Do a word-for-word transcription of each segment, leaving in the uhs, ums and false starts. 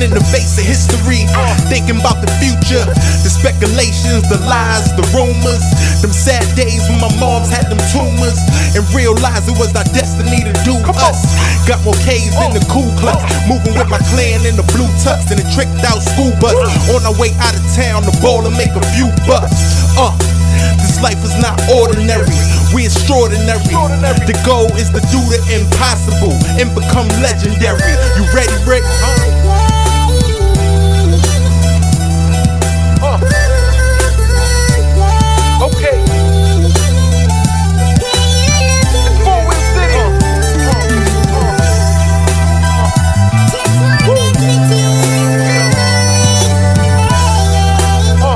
in the face of history, thinking about the future, the speculations, the lies, the rumors, them sad days when my moms had them tumors, and realized it was our destiny to do us. Got more K's than the Ku Klux, moving with my clan in the blue tux and a tricked out school bus. On our way out of town to ball and make a few bucks. Uh, this life is not ordinary, we extraordinary. The goal is to do the impossible and become legendary. You ready, Rick? Uh. Okay. It's Fort Wayne City. Uh. Uh. Uh.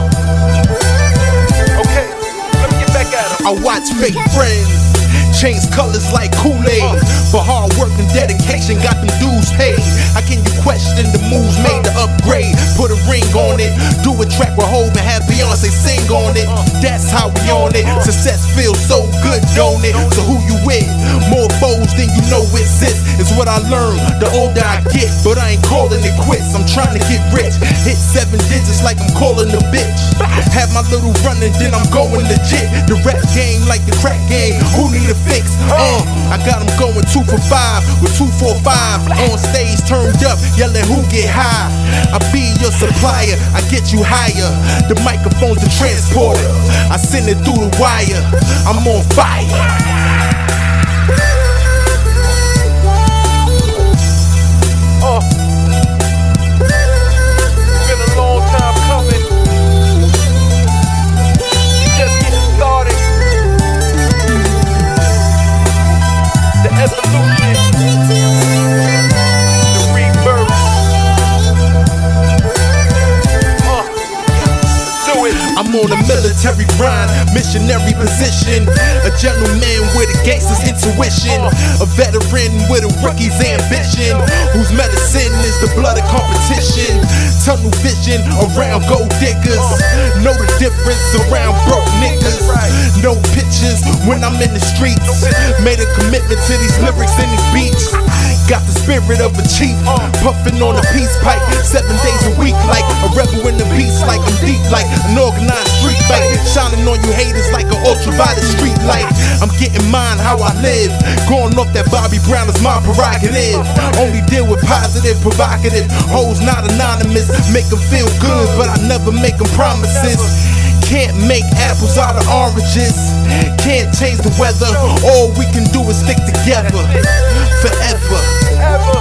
Okay. Let me get back at him. I watch fake friends change colors like Kool-Aid, but hard work and dedication got them dues paid. How can you question the moves made to upgrade? Put a ring on it, do a track with Hov and have Beyonce sing on it. That's how we on it. Success feels so good, don't it? So who you with? More foes than you know exist is what I learned the older I get, but I ain't calling it quits. I'm trying to get rich, hit seven digits like I'm calling a bitch. Have my little run and then I'm going legit. The rap game like the crack game, who need a fix? Uh, I got them going two for five with two four five on stage turned up, yelling who get high. I be your supplier, I get you higher. The microphone's the transporter, I send it through the wire. I'm on fire. I'm on a military grind, missionary position, a gentleman with a gangster's intuition, a veteran with a rookie's ambition, whose medicine is the blood of competition. Tunnel vision around gold diggers, know the difference around broke niggas. No pictures when I'm in the streets, made a commitment to these lyrics and these beats. Got the spirit of a chief, puffing on a peace pipe, seven days a week like a rebel in the beast, like I'm deep like an organized street fight, shining on you haters like an ultraviolet street light. I'm getting mine how I live, going off that Bobby Brown is my prerogative. Only deal with positive, provocative, hoes not anonymous, make them feel good but I never make them promises. Can't make apples out of oranges, can't change the weather, all we can do is stick together forever.